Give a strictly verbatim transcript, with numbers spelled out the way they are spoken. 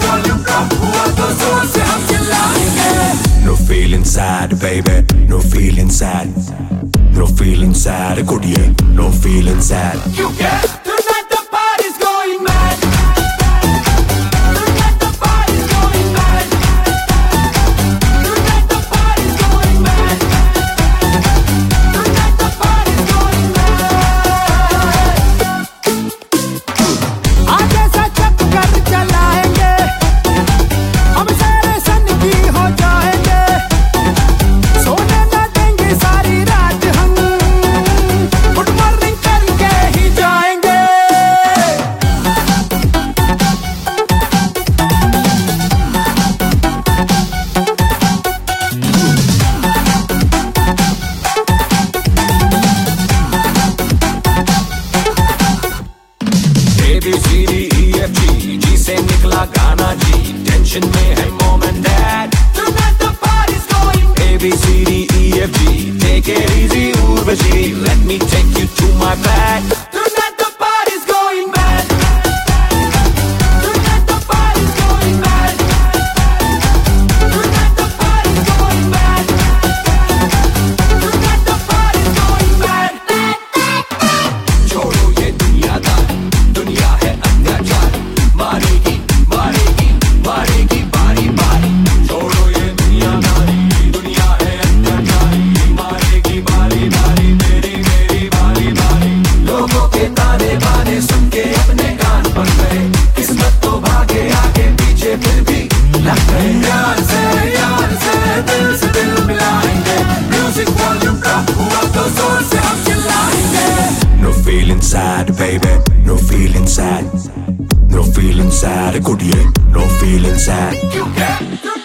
Volume कम हुआ तो जोर से हम चिल्लाएंगे। No feeling sad, baby, no feeling sad, no feeling sad, कुड़िए, no feeling sad. You get tonight the party's going mad. Tonight the party's going mad. Tonight the party's going mad. Tonight the party's going mad. आगे से चक कर चलाएंगे, हम सारे सन की हो जाएंगे, सोने न देंगे सारी रात हम, गुड मॉर्निंग करके ही जाएंगे। A B C D E F G, G से निकला गाना जी, टेंशन में है mom and dad. Tonight the party's going mad. A B C D E F G, take it easy Urvashi, let me take you to my bed. Tonight the party's going mad. Tonight the party's going mad. Tonight the party's going mad. Tonight the party's going mad. छोड़ो ये दुनियादारी, दुनिया है अत्याचार, मारेगी मारेगी मारेगी बारी बारी. छोड़ो ये दुनियादारी, दुनिया है अत्याचारी, मारेगी बारी बारी, मेरी मेरी बारी बारी. लोगों के ताने बाने सुन के अपने कान पक गए, किस्मत तो भागे आगे पीछे फिर भी लग गए. यार से यार से दिल से दिल मिलाएंगे, म्यूजिक वॉल्यूम कम हुआ तो जोर से हम चिल्लाएंगे. No feeling sad, baby, no feeling sad, no feeling sad, कुड़िए, no feeling sad. You get